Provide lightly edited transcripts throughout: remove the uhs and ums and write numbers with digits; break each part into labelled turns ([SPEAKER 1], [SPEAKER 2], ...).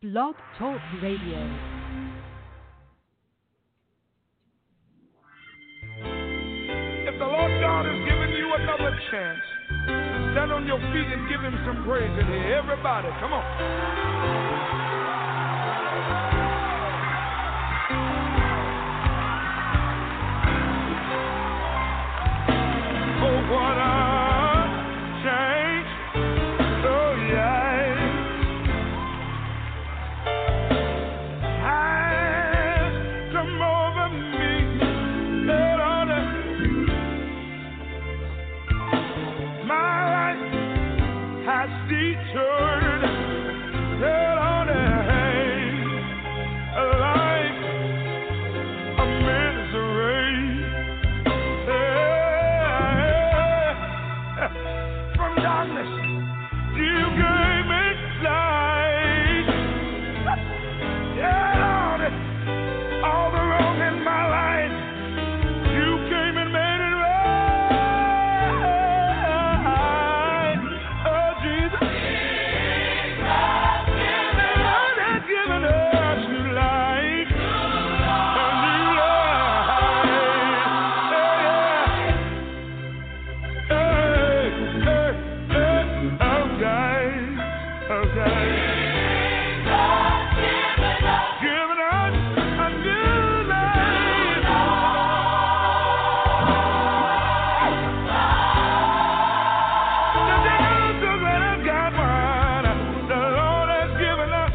[SPEAKER 1] Blog Talk Radio.
[SPEAKER 2] If the Lord God has given you another chance, stand on your feet and give him some praise in here. Everybody, come on. Oh, what a change. Oh, yeah. Has come over me. My life has detoured. A life of misery. From darkness, you gave me light. Yeah, Lord, all the wrong in my life, you came and made it right. Oh, Jesus, Lord has given us new life, a new life. Okay. Giving us a new life. The devil that has got one, the Lord has given us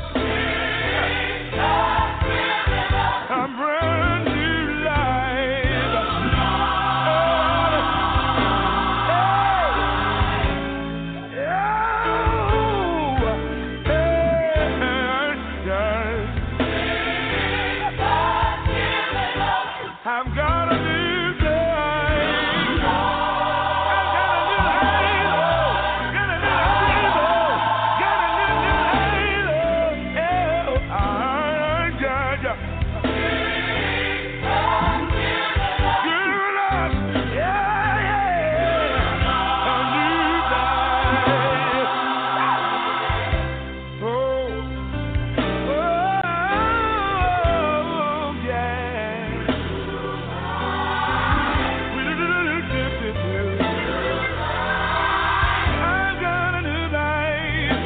[SPEAKER 2] a brand new life. I've got a new life. I've got a new life. Got a new life. Got a new life. Oh, I got ya. Give us, yeah, a new life. Oh, yeah. I've got a new life.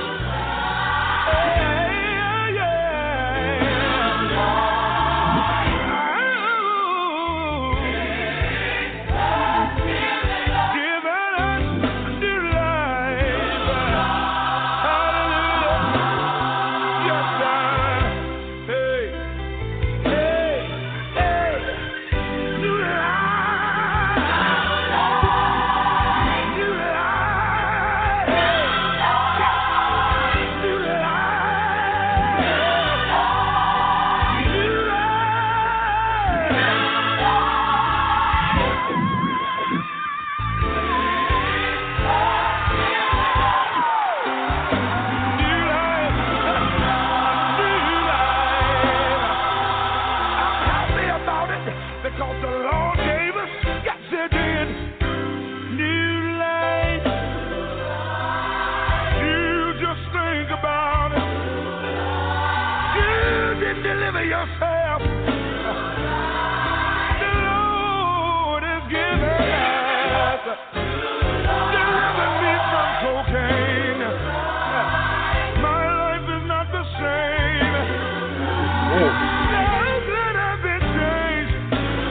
[SPEAKER 2] Yeah, Giving us a new life. Hallelujah. Yes, sir. Hey, new life. New life. New because the Lord gave us, yes, it did, new life. You just think about it. You didn't deliver yourself. The Lord has given us, delivered me from cocaine. My life is not the same. Lives that have been changed.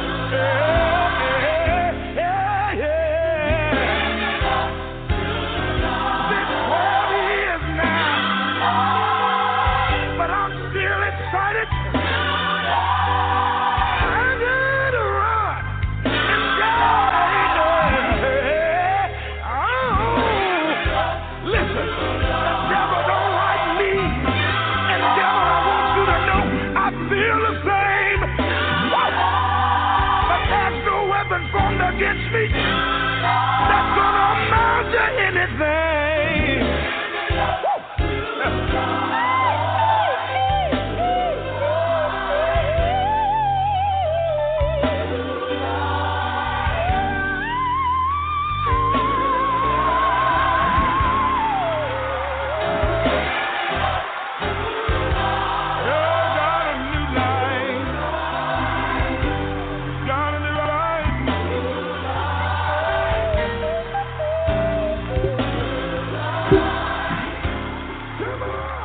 [SPEAKER 2] Been 12 years now, but I'm still excited. Come on.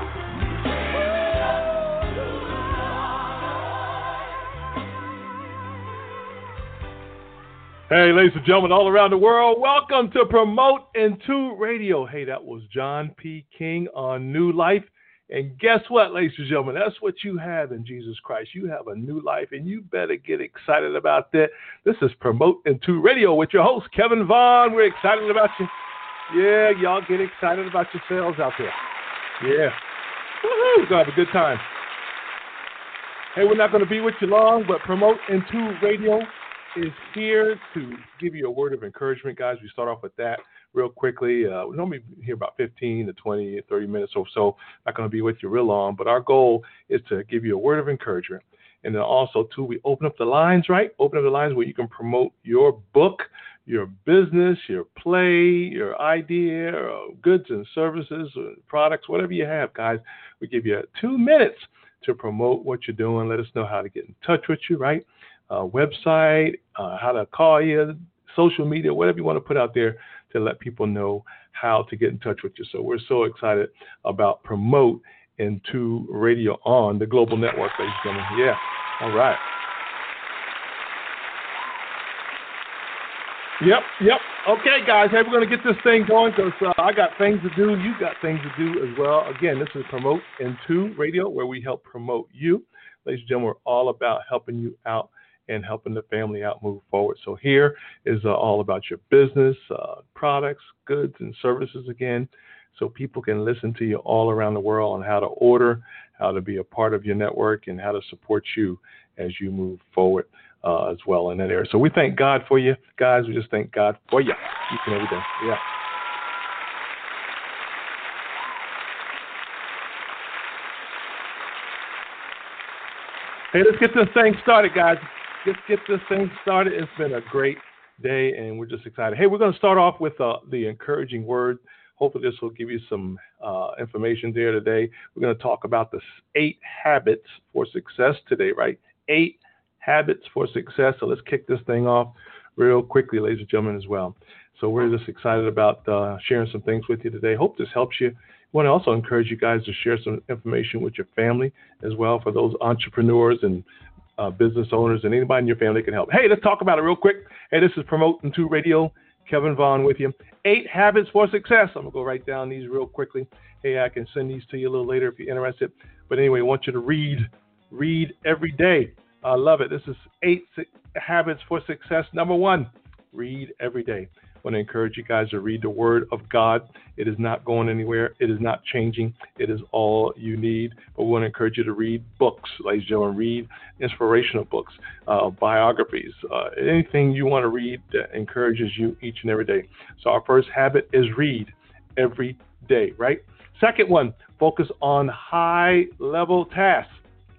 [SPEAKER 2] Hey, ladies and gentlemen, all around the world, welcome to Promote Into Radio. Hey, that was John P. King on New Life. And guess what, ladies and gentlemen? That's what you have in Jesus Christ. You have a new life, and you better get excited about that. This is Promote Into Radio with your host, Kevin Vaughn. We're excited about you. Yeah, y'all get excited about yourselves out there. Yeah. Woohoo! We're going to have a good time. Hey, we're not going to be with you long, but Promote Into Radio is here to give you a word of encouragement, guys. We start off with that real quickly. We normally hear about 15 to 20, 30 minutes or so. Not going to be with you real long, but our goal is to give you a word of encouragement. And then also, too, we open up the lines, right? Open up the lines where you can promote your book, your business, your play, your idea, or goods and services, or products, whatever you have, guys. We give you 2 minutes to promote what you're doing. Let us know how to get in touch with you, right? Website, how to call you, social media, whatever you want to put out there to let people know how to get in touch with you. So we're so excited about Promote Into Radio on the Global Network, ladies and gentlemen. Yeah, all right. Yep. Okay, guys, hey, we're going to get this thing going because I got things to do. You got things to do as well. Again, this is Promote Into Radio, where we help promote you. Ladies and gentlemen, we're all about helping you out and helping the family out move forward. So here is all about your business, products, goods, and services again, so people can listen to you all around the world on how to order, how to be a part of your network, and how to support you as you move forward as well in that area. So we thank God for you, guys. We just thank God for you each and every day. Yeah. Hey, let's get this thing started, guys. Let's get this thing started. It's been a great day, and we're just excited. Hey, we're going to start off with the encouraging word. Hopefully this will give you some information there today. We're going to talk about the 8 habits for success today, right? 8 habits for success. So let's kick this thing off real quickly, ladies and gentlemen, as well. So we're just excited about sharing some things with you today. Hope this helps you. I want to also encourage you guys to share some information with your family as well, for those entrepreneurs and business owners and anybody in your family can help. Hey, let's talk about it real quick. Hey, this is Promote Into Radio. Kevin Vaughn with you. 8 habits for success. I'm going to go write down these real quickly. Hey, I can send these to you a little later if you're interested. But anyway, I want you to read every day. I love it. This is 8 habits for success. Number 1, read every day. I want to encourage you guys to read the Word of God. It is not going anywhere. It is not changing. It is all you need. But we want to encourage you to read books, ladies and gentlemen. Read inspirational books, biographies, anything you want to read that encourages you each and every day. So our first habit is read every day, right? Second one, focus on high-level tasks.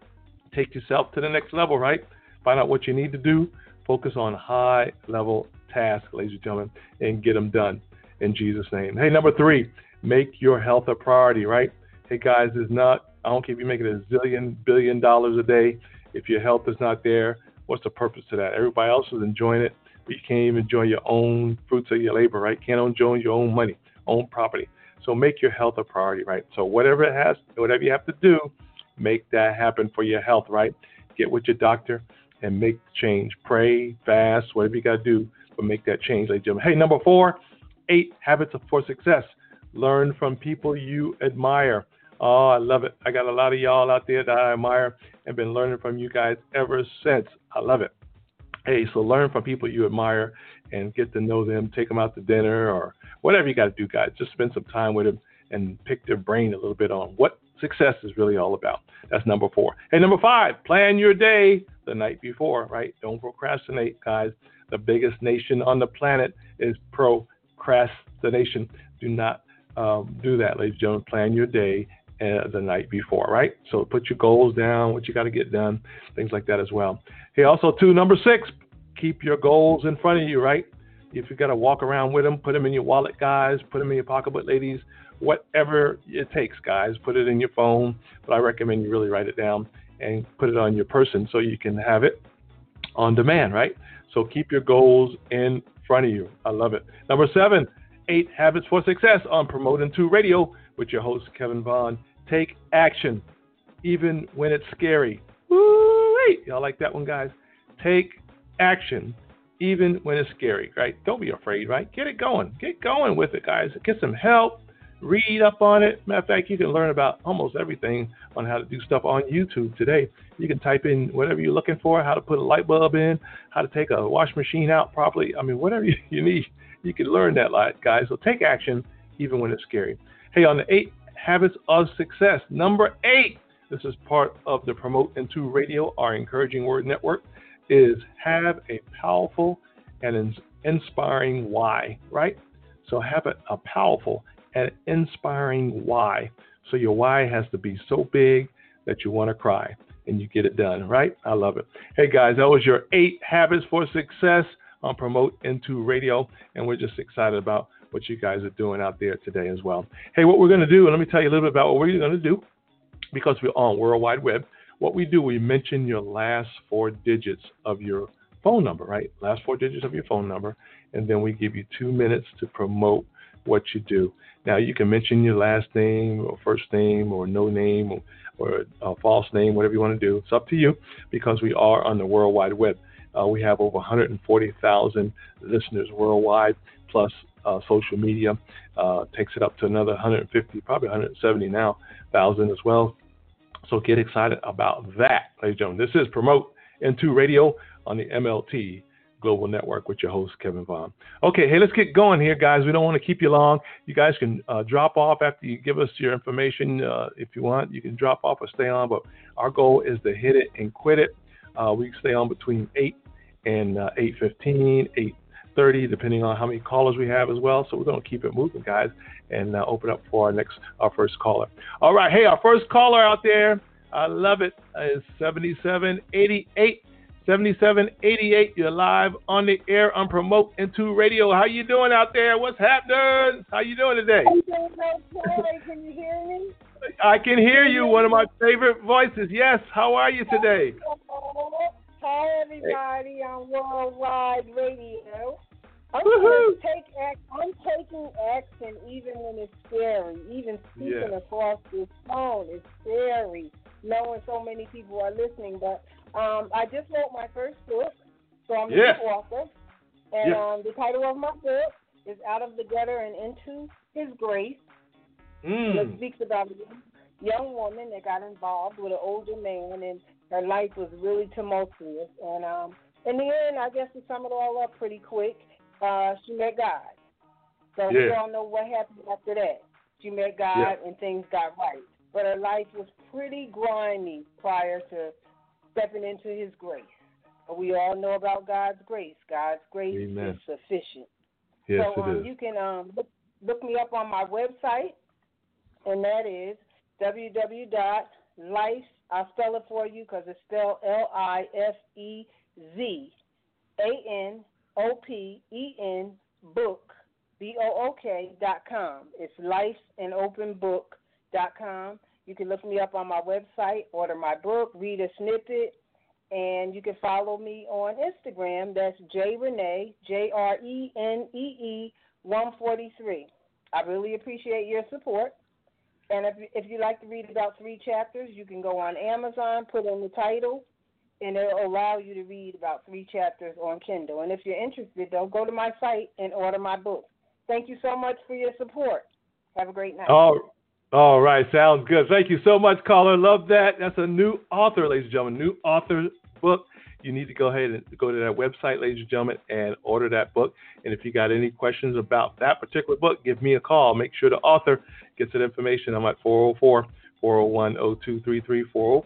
[SPEAKER 2] Take yourself to the next level, right? Find out what you need to do. Focus on high-level tasks, ladies and gentlemen, and get them done in Jesus' name. Hey, number 3, make your health a priority, right? Hey, guys, I don't care if you're making $1 billion a day. If your health is not there, what's the purpose of that? Everybody else is enjoying it, but you can't even enjoy your own fruits of your labor, right? Can't enjoy your own money, own property. So make your health a priority, right? So whatever you have to do, make that happen for your health, right? Get with your doctor and make the change. Pray, fast, whatever you got to do, but make that change, ladies and gentlemen. Hey, number 4, 8 habits for success. Learn from people you admire. Oh, I love it. I got a lot of y'all out there that I admire and been learning from you guys ever since. I love it. Hey, so learn from people you admire and get to know them. Take them out to dinner or whatever you got to do, guys. Just spend some time with them and pick their brain a little bit on what success is really all about. That's number 4. Hey, number 5, plan your day the night before, right? Don't procrastinate, guys. The biggest nation on the planet is procrastination. Do not do that, ladies and gentlemen. Plan your day the night before, right? So put your goals down, what you got to get done, things like that as well. Hey, also, too, number 6, keep your goals in front of you, right? If you got to walk around with them, put them in your wallet, guys. Put them in your pocketbook, ladies. Whatever it takes, guys. Put it in your phone. But I recommend you really write it down and put it on your person so you can have it on demand, right? So keep your goals in front of you. I love it. Number 7, 8 habits for success on Promote Into Radio.
[SPEAKER 3] with your host, Kevin Vaughn. Take action, even when it's scary. Woo-wee! Y'all like that one, guys? Take action, even when it's scary, right? Don't be afraid, right? Get it going. Get going with it, guys. Get some help. Read up on it. Matter of fact, you can learn about almost everything on how to do stuff on YouTube today. You can type in whatever you're looking for, how to put a light bulb in, how to take a wash machine out properly. I mean, whatever you need, you can learn that, guys. So take action even when it's scary. Hey, on the 8 Habits of Success, number 8, this is part of the Promote Into Radio, our encouraging word network, is have a powerful and inspiring why, right? So have a powerful and inspiring why. So your why has to be so big that you want to cry and you get it done, right? I love it. Hey guys, that was your 8 Habits for Success on Promote Into Radio, and we're just excited about what you guys are doing out there today as well. Hey, what we're going to do, and let me tell you a little bit about what we're going to do, because we're on World Wide Web. What we do, we mention your last 4 digits of your phone number, right? Last 4 digits of your phone number, and then we give you 2 minutes to promote what you do. Now, you can mention your last name or first name or no name or a false name, whatever you want to do. It's up to you, because we are on the World Wide Web. We have over 140,000 listeners worldwide, plus social media takes it up to another 150, probably 170 now, thousand as well. So get excited about that, ladies and gentlemen. This is Promote Into Radio on the MLT Global Network with your host, Kevin Vaughn. Okay, hey, let's get going here, guys. We don't want to keep you long. You guys can drop off after you give us your information. If you want, you can drop off or stay on, but our goal is to hit it and quit it. We stay on between 8 and 8:15, 8:30, depending on how many callers we have as well. So we're going to keep it moving, guys, and open up for our first caller. All right, hey, our first caller out there, I love it, is 7788. 7788, you're live on the air on Promote Into Radio. How you doing out there? What's happening? How you doing today?
[SPEAKER 4] I'm doing okay. Can you hear me?
[SPEAKER 3] I can hear you. One of my favorite voices. Yes. How are you today?
[SPEAKER 4] Hi, everybody on Worldwide Radio. I'm taking action even when it's scary. Even speaking across this phone is scary, knowing so many people are listening. But I just wrote my first book, so I'm a new author. And the title of my book is Out of the Gutter and Into His Grace. It speaks about a young woman that got involved with an older man, and her life was really tumultuous. And in the end, I guess to sum it all up pretty quick, she met God. So we all know what happened after that. She met God and things got right. But her life was pretty grimy prior to stepping into His grace. But we all know about God's grace. God's grace is sufficient.
[SPEAKER 3] Yes,
[SPEAKER 4] so
[SPEAKER 3] it is.
[SPEAKER 4] you can look me up on my website, and that is www.life. I'll spell it for you because it's spelled LIFEZANOPEN book, BOOK.com. It's lifeandopenbook.com. You can look me up on my website, order my book, read a snippet, and you can follow me on Instagram. That's JRenee, JRENEE 143. I really appreciate your support. And if you'd like to read about 3 chapters, you can go on Amazon, put in the title, and it'll allow you to read about 3 chapters on Kindle. And if you're interested, though, go to my site and order my book. Thank you so much for your support. Have a great night.
[SPEAKER 3] All right. Sounds good. Thank you so much, caller. Love that. That's a new author, ladies and gentlemen, new author book. You need to go ahead and go to that website, ladies and gentlemen, and order that book. And if you got any questions about that particular book, give me a call. Make sure the author gets that information. I'm at 404-401-0233,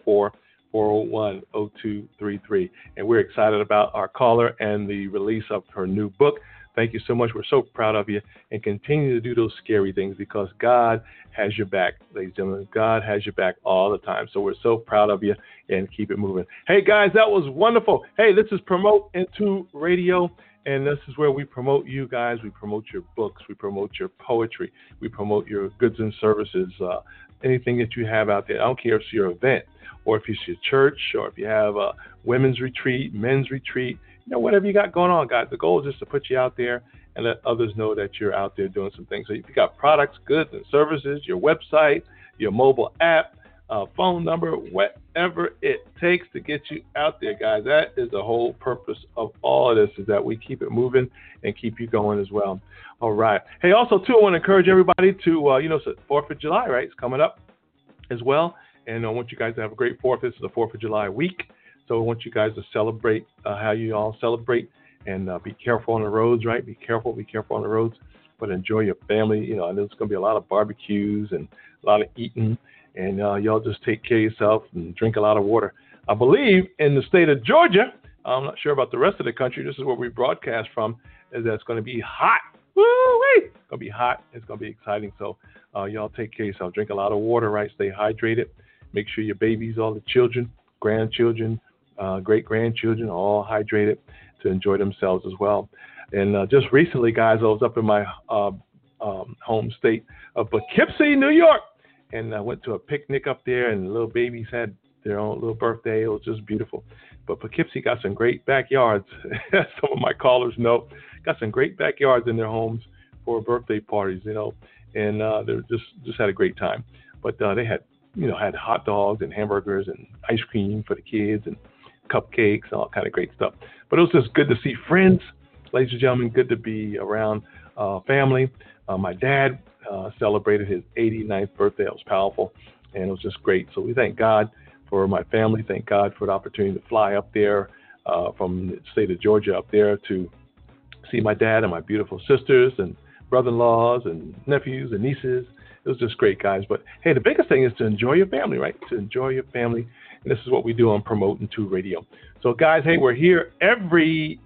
[SPEAKER 3] 404-401-0233. And we're excited about our caller and the release of her new book. Thank you so much. We're so proud of you, and continue to do those scary things, because God has your back, ladies and gentlemen. God has your back all the time. So we're so proud of you, and keep it moving. Hey, guys, that was wonderful. Hey, this is Promote Into Radio, and this is where we promote you guys. We promote your books. We promote your poetry. We promote your goods and services, anything that you have out there. I don't care if it's your event, or if it's your church, or if you have a women's retreat, men's retreat, whatever you got going on, guys. The goal is just to put you out there and let others know that you're out there doing some things. So if you got products, goods, and services, your website, your mobile app, phone number, whatever it takes to get you out there, guys. That is the whole purpose of all of this, is that we keep it moving and keep you going as well. All right. Hey, also, too, I want to encourage everybody to, it's the 4th of July, right? It's coming up as well. And I want you guys to have a great 4th. This is the 4th of July week. So I want you guys to celebrate how you all celebrate, and be careful on the roads, right? Be careful on the roads, but enjoy your family. I know there's going to be a lot of barbecues and a lot of eating. And y'all just take care of yourself and drink a lot of water. I believe in the state of Georgia, I'm not sure about the rest of the country, this is where we broadcast from, is that it's going to be hot. Woo-wee! It's going to be hot. It's going to be exciting. So y'all take care of yourself. Drink a lot of water, right? Stay hydrated. Make sure your babies, all the children, grandchildren, great-grandchildren are all hydrated to enjoy themselves as well. And just recently, guys, I was up in my home state of Poughkeepsie, New York. And I went to a picnic up there, and the little babies had their own little birthday. It was just beautiful. But Poughkeepsie got some great backyards. Some of my callers know. Got some great backyards in their homes for birthday parties, and they just had a great time. But they had, had hot dogs and hamburgers and ice cream for the kids and cupcakes and all kind of great stuff. But it was just good to see friends, ladies and gentlemen. Good to be around family. My dad celebrated his 89th birthday. It was powerful, and it was just great. So we thank God for my family. Thank God for the opportunity to fly up there from the state of Georgia up there to see my dad and my beautiful sisters and brother-in-laws and nephews and nieces. It was just great, guys. But hey, the biggest thing is to enjoy your family, right? To enjoy your family. And this is what we do on Promoting 2 Radio. So guys, hey, we're here every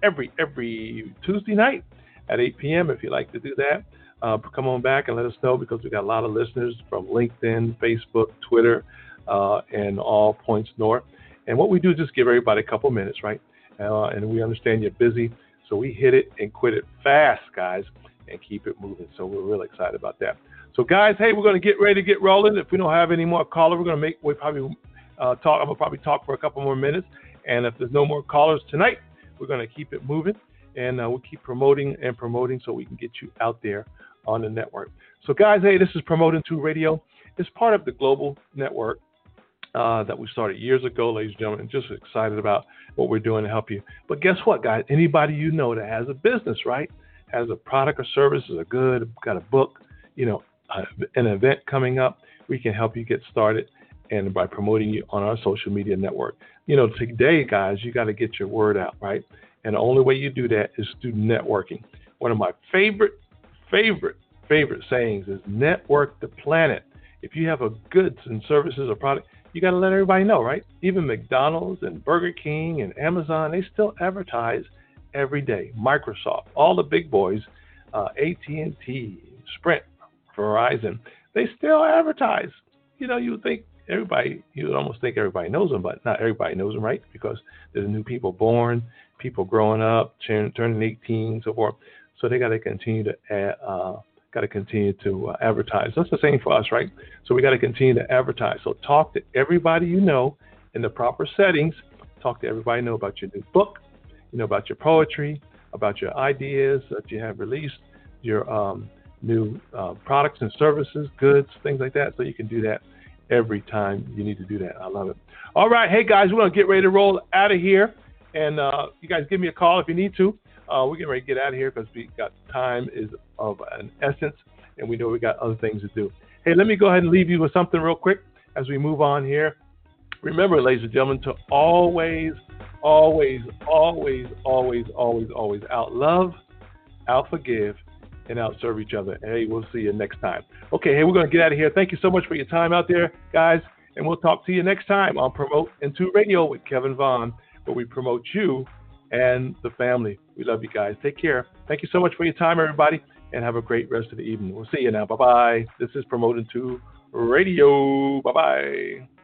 [SPEAKER 3] Tuesday night at 8 p.m. if you'd like to do that. Come on back and let us know, because we got a lot of listeners from LinkedIn, Facebook, Twitter, and all points north. And what we do is just give everybody a couple minutes, right? And we understand you're busy, so we hit it and quit it fast, guys, and keep it moving. So we're really excited about that. So guys, hey, we're going to get ready to get rolling. If we don't have any more callers, I'm going to probably talk for a couple more minutes. And if there's no more callers tonight, we're going to keep it moving, and we'll keep promoting so we can get you out there on the network. So guys, hey, this is Promoting 2 Radio. It's part of the global network that we started years ago, ladies and gentlemen. Just excited about what we're doing to help you. But guess what, guys? Anybody you know that has a business, right? Has a product or service, is a good, got a book, an event coming up, we can help you get started, and by promoting you on our social media network. Today, guys, you got to get your word out, right? And the only way you do that is through networking. One of my favorite sayings is network the planet. If you have a goods and services or product, you got to let everybody know, right? Even McDonald's and Burger King and Amazon, they still advertise every day. Microsoft, all the big boys, AT&T, Sprint, Verizon, they still advertise. You would think you would almost think everybody knows them, but not everybody knows them, right? Because there's new people born, people growing up, turning 18, so forth. So they got to continue to advertise. That's the same for us, right? So we got to continue to advertise. So talk to everybody you know in the proper settings. Talk to everybody you know about your new book, about your poetry, about your ideas that you have released, your new products and services, goods, things like that. So you can do that every time you need to do that. I love it. All right. Hey, guys, we're going to get ready to roll out of here. And you guys give me a call if you need to. We're getting ready to get out of here because we got time is of an essence, and we know we got other things to do. Hey, let me go ahead and leave you with something real quick as we move on here. Remember, ladies and gentlemen, to always out love, out forgive, and out serve each other. Hey, we'll see you next time. Okay, hey, we're going to get out of here. Thank you so much for your time out there, guys, and we'll talk to you next time on Promoting 2 Radio with Kevin Vaughn, where we promote you and the family. We love you guys. Take care. Thank you so much for your time, everybody, and have a great rest of the evening. We'll see you now. Bye-bye. This is Promoting 2 Radio. Bye-bye.